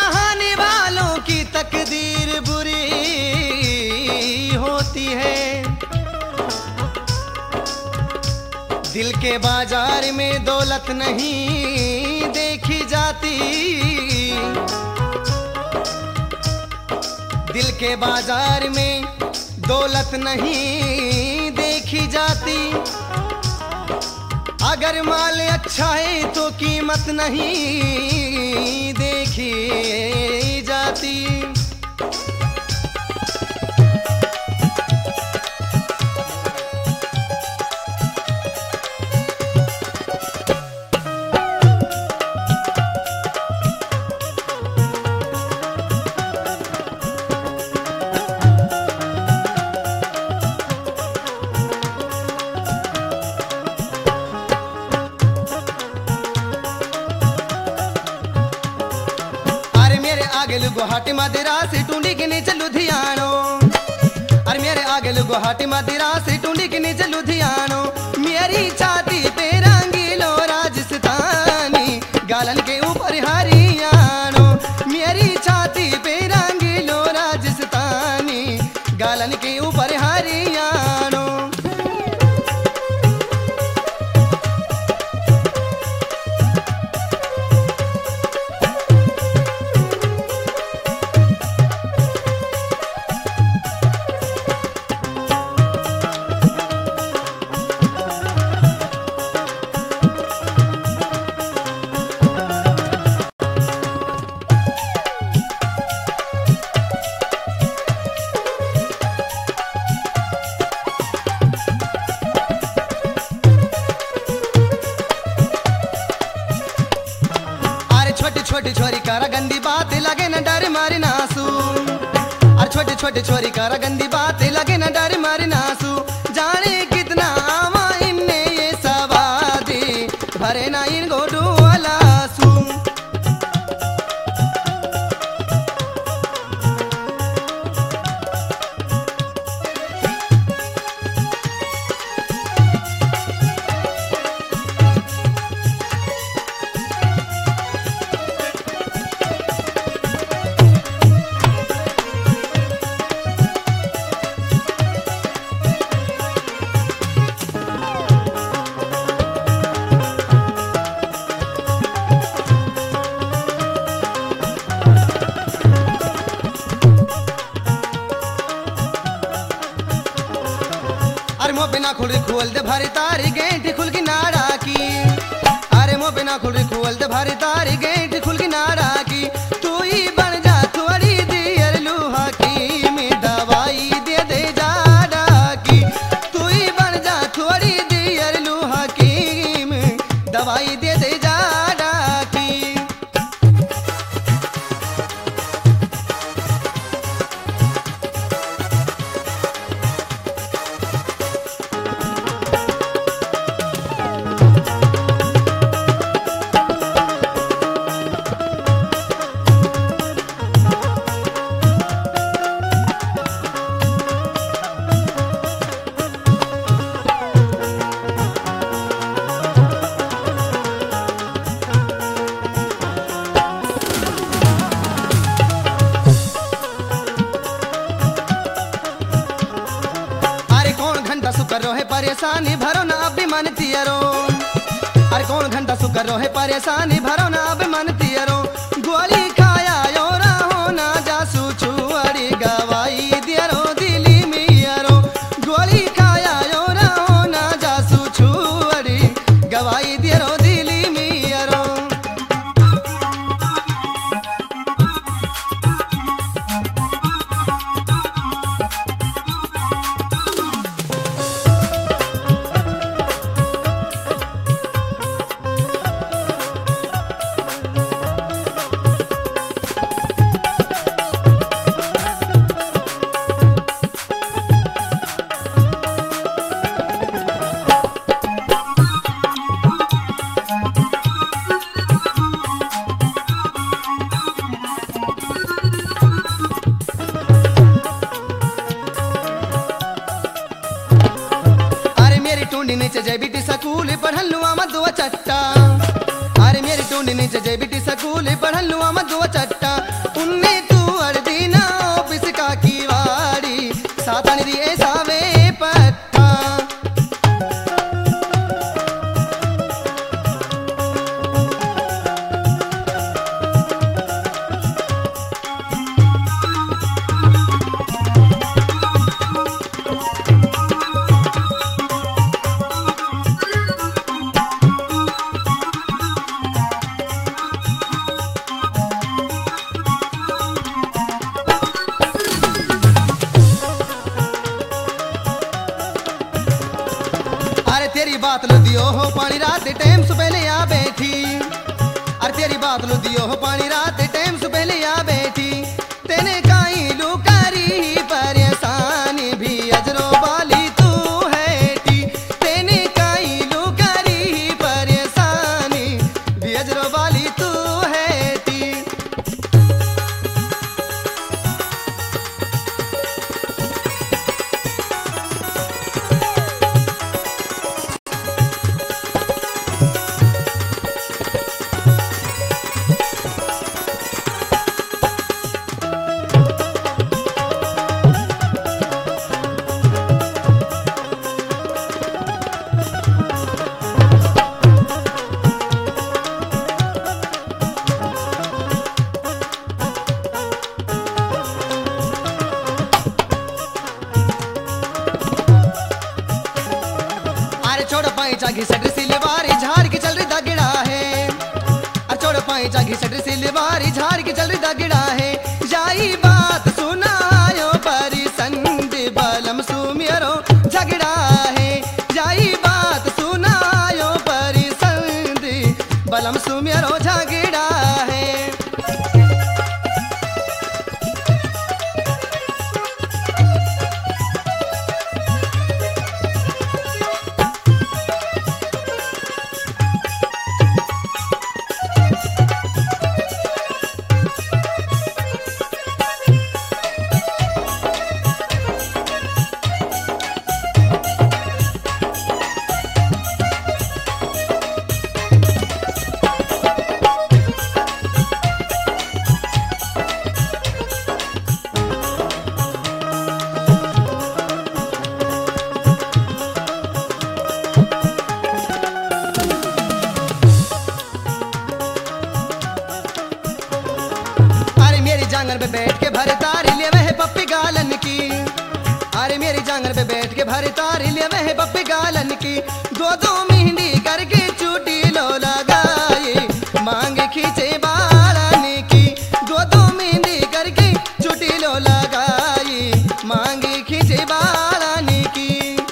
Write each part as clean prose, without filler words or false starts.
चाहने वालों की तकदीर बुरी होती है। दिल के बाजार में दौलत नहीं देखी जाती, दिल के बाजार में दौलत नहीं देखी जाती। अगर माल अच्छा है तो कीमत नहीं देखी जाती। गुवाहाटी मदिरास टूंडी के नीचे लुधियानो, अरे मेरे आगे गुवाहाटी मदिरास टूंडी के नीचे लुधियानो। मेरी छाती पे रंगीलो राजस्थानी गालन के ऊपर हरियाणो। मेरी छाती पे रंगीलो राजस्थानी गालन के ऊपर हरियाणो। छोटी छोरी करा गंदी बात लगे न डर मारी नासू। और छोटी छोटी छोरी करा गंदी बात लगे न डर मारी नासू। जाने कितना आवा इनने ये सवादी भरे ना इन गोडू वालासू। मो बिना खुल खोल दे भारी तारी गेंटी खुल की नारा की। अरे मो बिना खुल खोल दे भारी तारी गेंटी खुल की नारा की। तू ही बन जा थोड़ी दियर लूहा की में दवाई दे दे जाड़ा की। तू ही बन जा थोड़ी दियर लूहा की में दवाई दे दे जाड़ा की। परेशानी भरो ना अभिमान तियरो। अरे कौन घंटा सुकर रो है परेशानी भरो ना अभिमान तियरो। गोली खाया यो रहो ना जासू छुअड़ी गवाई दियरो दिली मियरो। गोली खाया यो रहो ना जासू छुअड़ी गवाई दियरो दिली मियरो। नीचे जेबीटी स्कूल पढ़ल लुआ मधुआ चट्टा। अरे मेरी टूंडी नीचे जेबीटी स्कूल पढ़ल लुआ मधुआ चट्टा। पानी रात टाइम से पहले आ बैठी। अरे तेरी बात लो दियो हो पानी रात टाइम से पहले आ बैठी। तेने काई लुकारी परेशानी भी अजरो वाली तू है टी। तेने काई लुकारी परेशानी भी अजरो वाली तू है टी। छोड़ पाई चागी सटर सिलवारी झाड़ के चल रही दगड़ा है। अरे छोड़ पाई चागी सटर सिलवारी झाड़ के चल रही दगड़ा है। जाई बात सुनायो परी संद बलम सुमेरो झगड़ा है। जाई बात सुनायो परी संद बलम सुमेरो झगड़ा है। जांगर पे बैठ के भरे तारी ले वह पप्पी गालन की। अरे मेरी जांगर पे बैठ के भरे तारी ले वह पप्पी गालन की। दो दो मेहंदी करके चूटी लो लगाई मांग खींचे बालन की। दो दो मेहंदी करके चूटी लो लगाई मांग खींचे बालन की।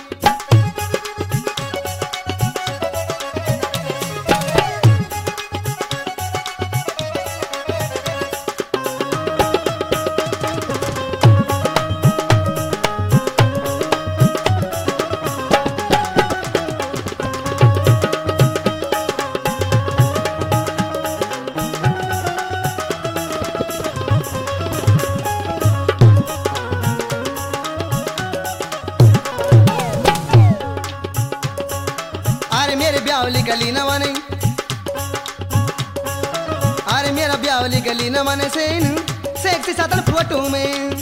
ब्यावली गली न माने। अरे मेरा ब्यावली गली न माने सेक्सी सातन फोटो में।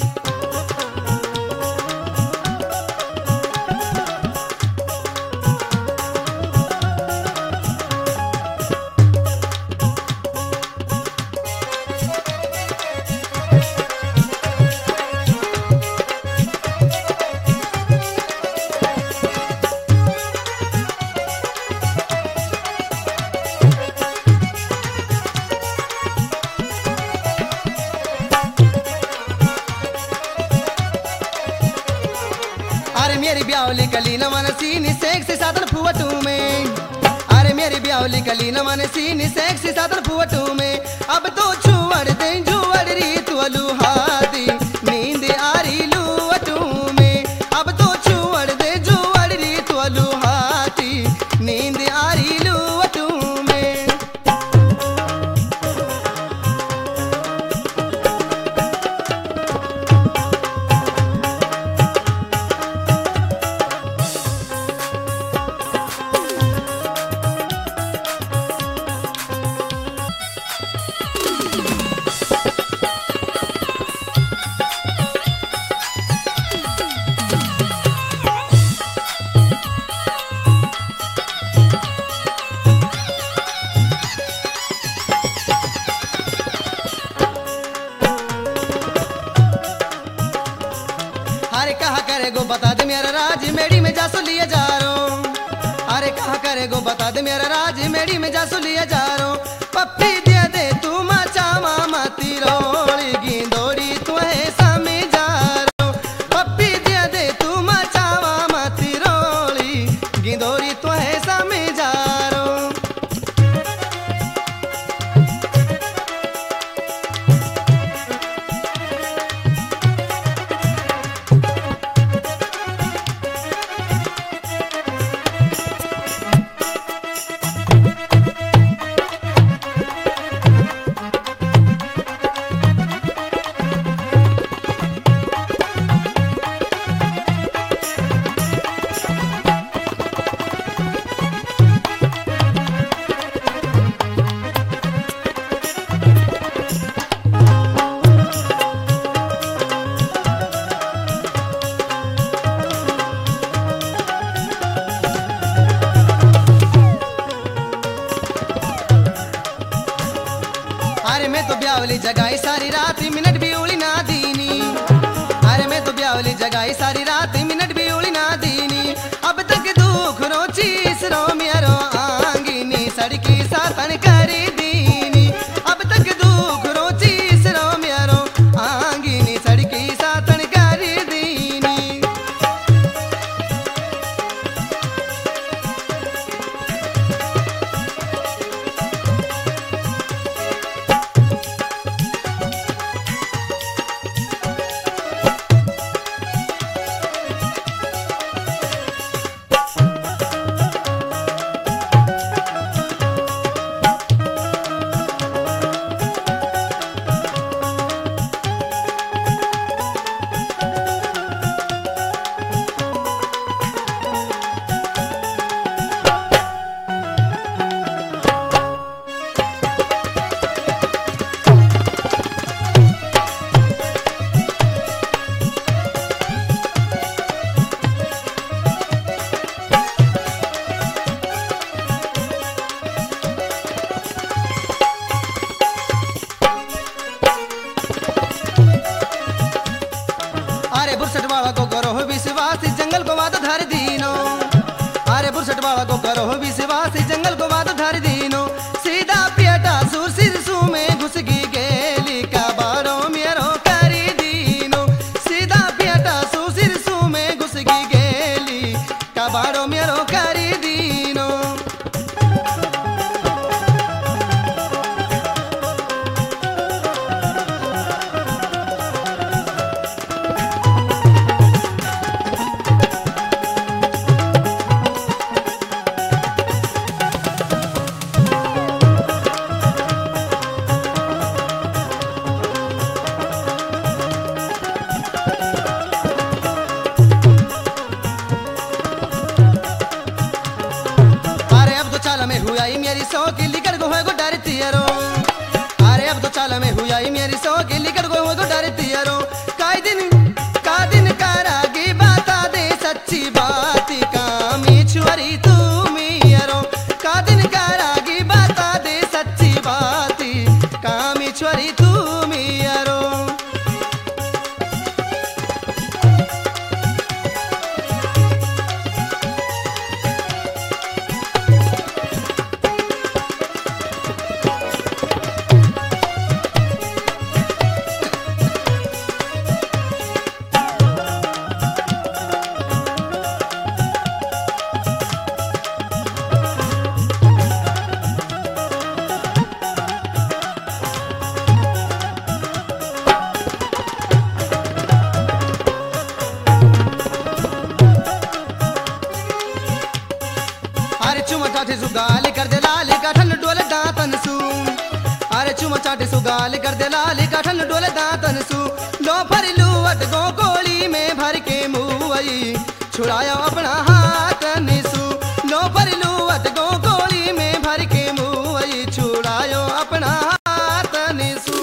मेरी ब्यावली गली न मन सीनी सेक्सी साधन फुवटू में। अरे मेरी ब्यावली गली न मन सीनी सेक्सी साधन फुवटू में। अब तो छुअड़ दे जुअड़ री तुअलू हादी नींद आ रही लुवटू में। अब तो छुअड़ दे जुअड़ री तुअलू हादी नींद आ रही लुवटू में। अरे कहा करे गो बता दे मेरा राज मेड़ी में जासो लिए जा रहा। अरे कहा करे गो बता दे मेरा राज मेड़ी में जासो लिए जा रहा। पप्पी दे दे तू मचा मामा तिरोड़ी गिंदोड़ी तू है सामे जा रहा। पप्पी दे दे तू मचा मामा तिरोड़ी गिंदोड़ी तू है सामे जा रहा। जगाई सारी रात मिनट भी उड़ी ना दीनी। अरे मैं तो ब्यावली जगाई सारी रात मिनट भी उड़ी ना दीनी। अब तक दुख रोची रो मेरो आंगिनी सड़की सातन करी दीनी। अब तक दुख रोची रो मेरो आंगिनी सड़की सातन करी दीनी। अरे बुरसट वाला को करो विश्वास जंगल को वाद धर दीनो। अरे बुरसट वाला को करो विश्वास जंगल को वाद धर दीनो। सीधा पेटा सुर सिरसू में घुस गी गेली का बारो मेरो करी दीनो। सीधा पेटा सुर सिरसू में घुस गी गेली का बारो मेरो करी दीनो। में हुई मेरी सौ की लिकर गो है गो डरती रो। अरे अब तो चाल में हुई मेरी सौ की लिकर गो है गो डरती रो। का दिन करागी बता दे सच्ची बात कामी छुरी तू मियरो। का दिन करागी बता दे सच्ची बात कामी छुरी तू मियरो। चुमा चाटे सुगाल कर दे लाल काठन डोले दांतन सू। अरे चुमा चाटे सुगाल कर दे लाल काठन डोले दांतन सू। लो भर लूवट गो कोली में भर के मुई छुड़ाया अपना हाथ निसू। लो भर लूवट गो कोली में भर के मुई छुड़ायो अपना हाथ निसू।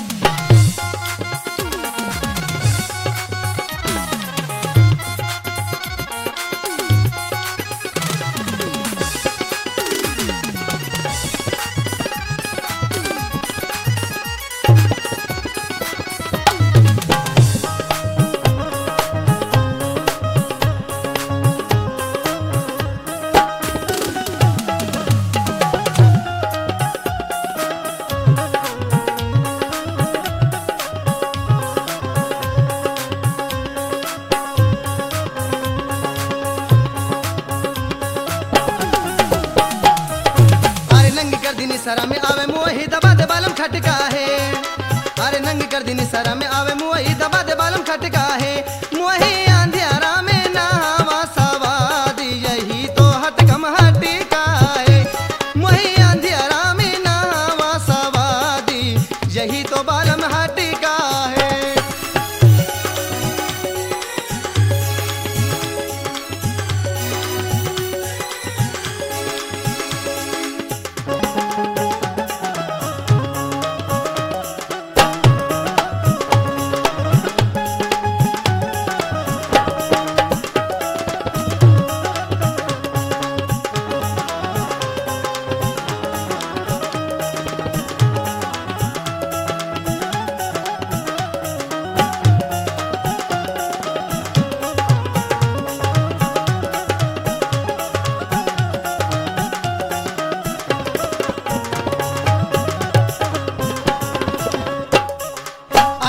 सरा में आवे मोही दबा दे बालम खटका है। अरे नंग कर दिनी सरा में आवे मोही दबा दे बालम खटका है। मोही अंधियारा में नहावा सवादी यही तो हटकम हटका है। मोही अंधियारा में नहावा सवादी यही तो बालम हटका है।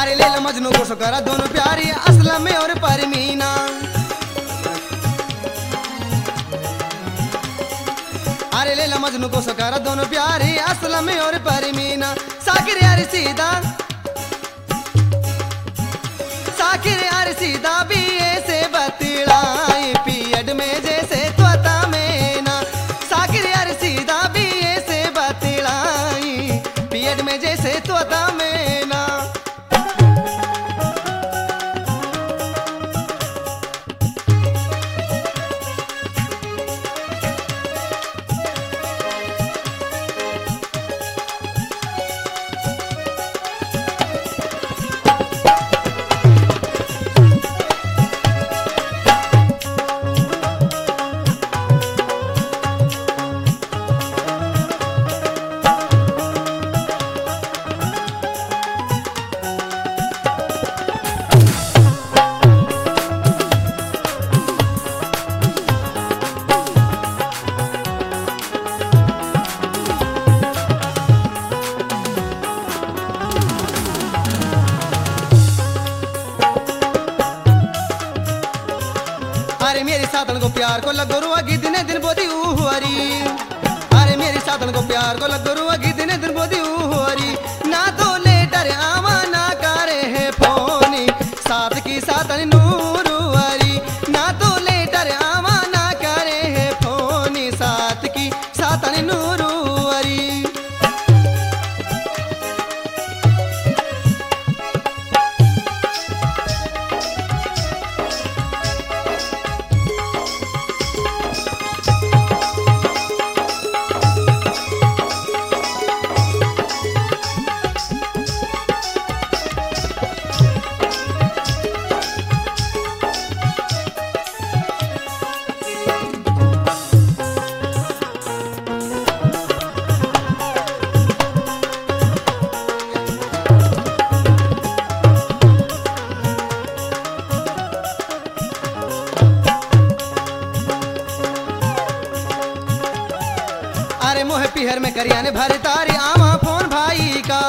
अरे लैला मजनू को सुकरा दोनों प्यारी असलम में और परमीना। अरे लैला मजनू को सुकरा दोनों प्यारी असलम में और परमीना। साकिर यार सीधा भी ऐसे बतलाई पीएड में जैसे त्वता में ना। साकिर यार सीधा भी ऐसे बतलाई पीएड में जैसे त्वता में ना। अरे मेरी सातन को प्यार को लगो रुआगी दिने दिन बोदी उहरी। अरे मेरी सातन को प्यार को लगो रुआगी दिने दिन बोदी उहरी। ना तो लेटर आवा ना करे है फोनी साथ की सातन नूरुआरी। ना तो लेटर आवा ना करे है फोनी साथ की सातन नूरुआरी। अरे मोह पिहर में करिया ने भरे तारी आवा फोन भाई का।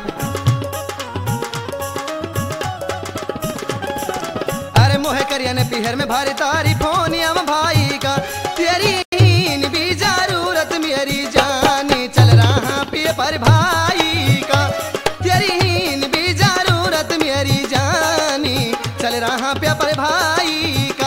अरे मोह करिया ने पिहर में भरे तारी फोन आवा भाई का। तेरी हीन भी जरूरत मेरी जानी चल रहा पिए पर भाई का। तेरी हीन भी जरूरत मेरी जानी चल रहा पिए पर भाई का।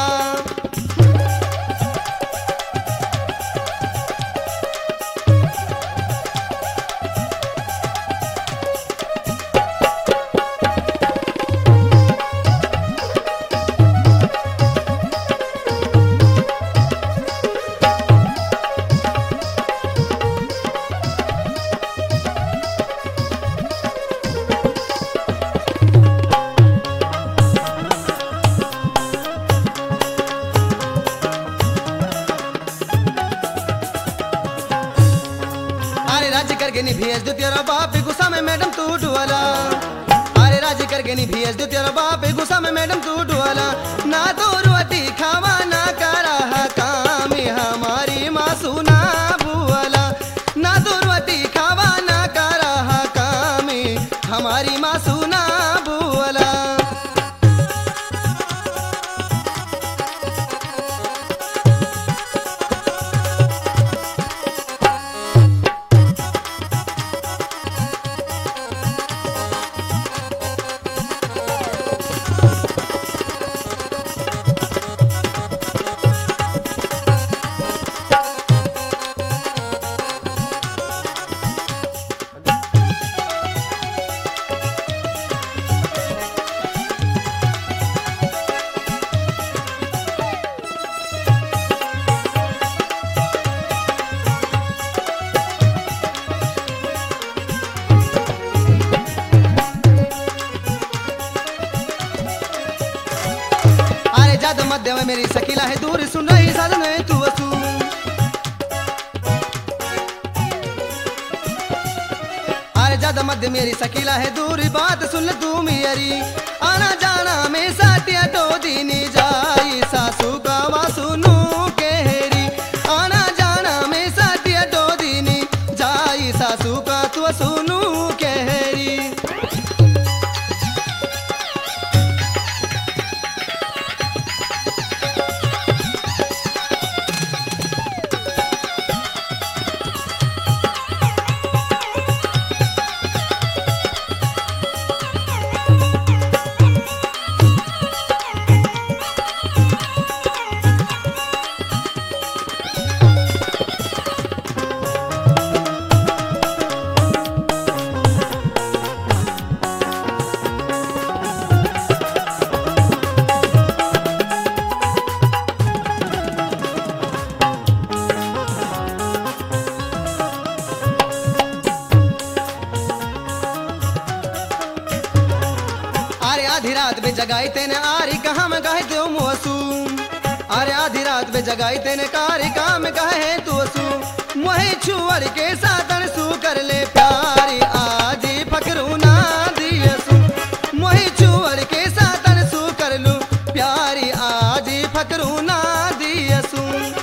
राज करके नी भेज दो तेरा बाप गुस्सा में मैडम तू डुआला। अरे राज करके नी भेज दो तेरा बाप गुस्सा में मैडम तू डुआला। ना तो रोटी खावा ना करा काम हमारी मासूना बुआला। ना तो रोटी खावा ना करा काम हमारी मासूना बुआला। ज्यादा मध्य में मेरी शकीला है दूर सुन रही साधन है तू असू। अरे ज्यादा मध्य मेरी शकीला है दूर बात सुन तू मेरी। आना जाना में साटिया तो दीनी जाई सासू का वासुनू केहरी। आना जाना में साटिया तो दीनी जाई सासू का तू सुनू केहरी। आधी रात में जगाई तेने आरी कहाँ में कहे दो मोसू। अरे आधी रात में जगाई तेने कारी कहाँ में कहे तू सू। मोहे छुअर के सातन सू कर ले प्यारी आजी फकरू ना दियसू। मोहे छुअर के सातन सू कर लू प्यारी आजी फकरू ना दियसू।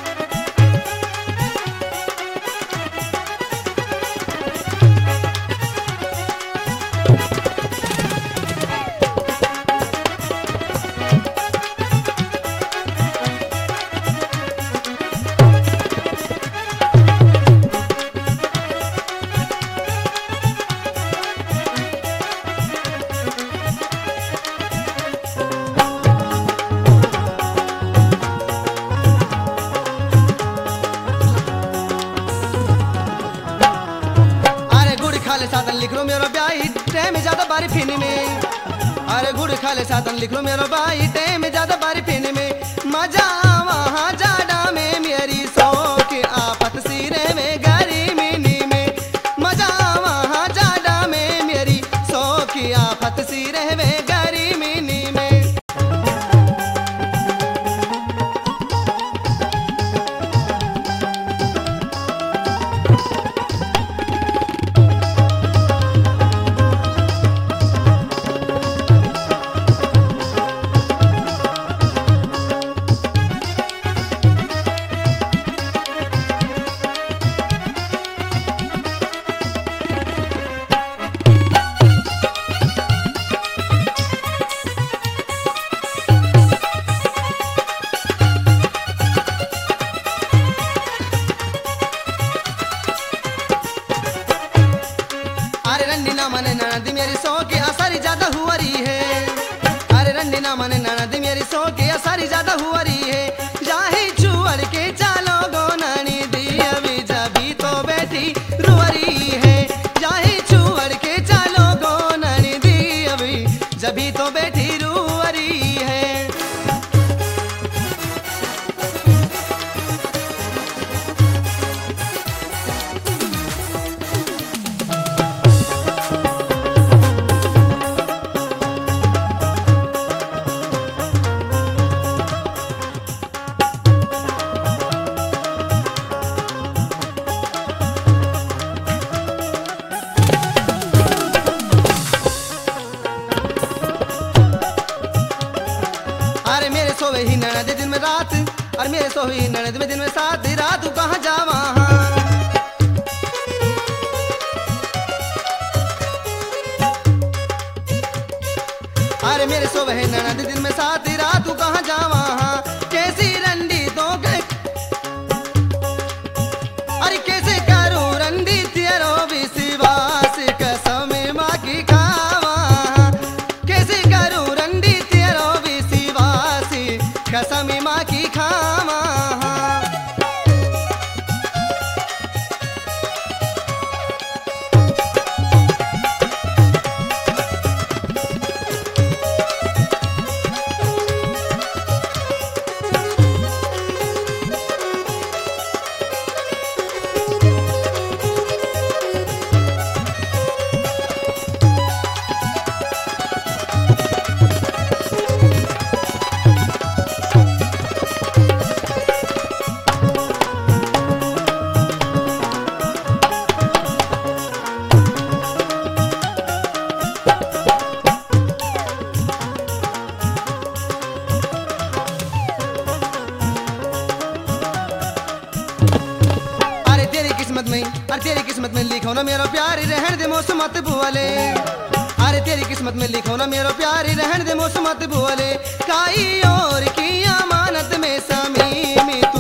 साधन लिख लो मेरो ब्याही टाइम ज्यादा बारी फिनी में। अरे गुड़ खाले साधन लिख लो मेरो भाई टाइम ज्यादा बारी फिनी में। मजा वहाँ जाडा में मेरी शौक आफत सिरे में गरी मिनी में। मजा वहाँ जाडा में मेरी शौक आफत सिरे में गरी मिनी में। मन ननद मेरी सो के असर ज्यादा हुआ रही है। अरे रंडी ना मन ननद मेरी सो के असर ज्यादा हुआ रही है। जाही चुअर के चालो गो नानी दी अभी जभी तो बैठी रुअरी है। जाही चुअर के चालो गो नानी दी अभी जभी तो बैठी रुअरी है। सोवे ही ननद दिन में रात और मेरे सोवे ही ननद में दिन में साथ रात तू कहाँ जावा। अरे मेरे सोवे ही ननद दिन में साथ रात तू कहाँ जावा। कैसी रंडी तो अरे कैसे करूं रंडी तेरो विश्वास कसम माँ की खावा। कैसे करूं रंडी तेरो कसम माँ की खावा। अरे तेरी किस्मत में लिखो ना मेरा प्यार रहन दे मौसम मत भूले। अरे तेरी किस्मत में लिखो ना मेरा प्यार रहन दे मौसम मत भूले। काई और की अमानत में समी